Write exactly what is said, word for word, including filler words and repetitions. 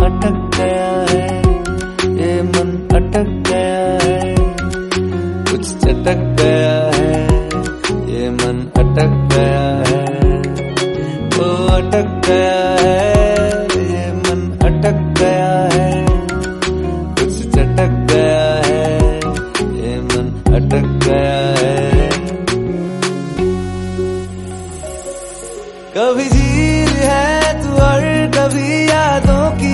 अटक गया है, ये मन अटक गया है, कुछ चटक गया है, ये मन अटक गया है, वो अटक गया है।